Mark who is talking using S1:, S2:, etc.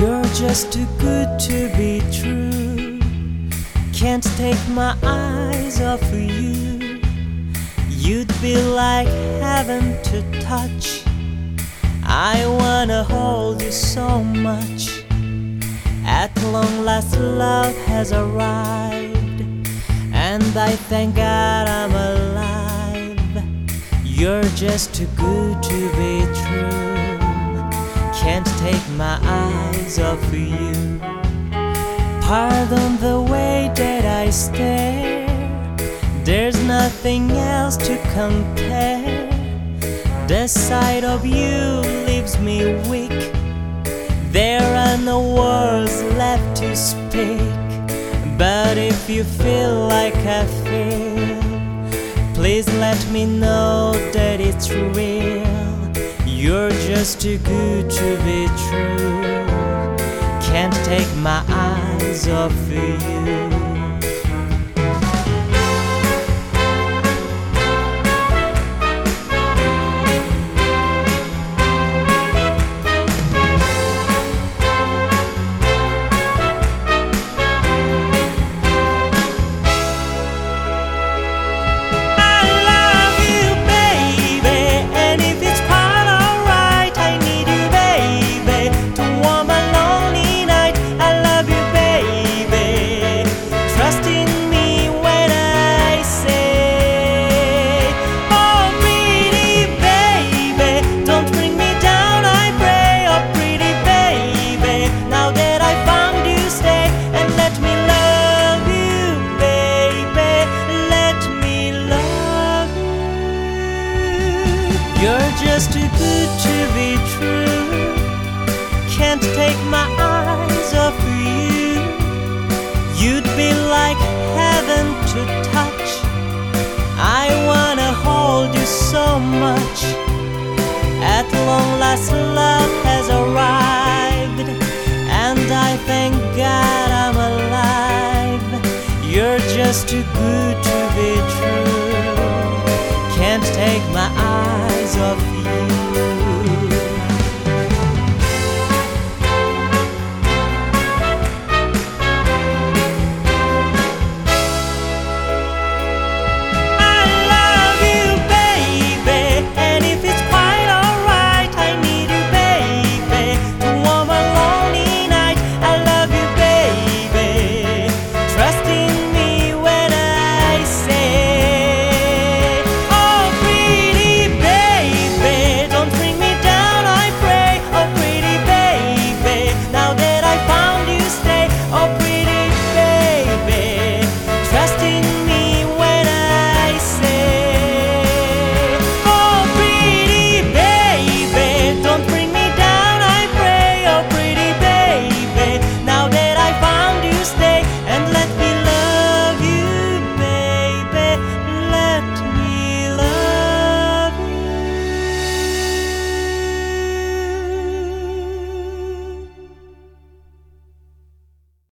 S1: You're just too good to be true. Can't take my eyes off of you. You'd be like heaven to touch. I wanna hold you so much. At long last love has arrived, and I thank God I'm alive. You're just too good to be true. Can't take my eyes off of you. Pardon the way that I stare. There's nothing else to compare. The sight of you leaves me weak. There are no words left to speak. But if you feel like I feel, please let me know that it's real. You're just too good to be true. Can't take my eyes off of you. You're just too good to be true. Can't take my eyes off of you. You'd be like heaven to touch. I wanna hold you so much. At long last love has arrived, and I thank God I'm alive. You're just too good to be true. Can't take my eyes off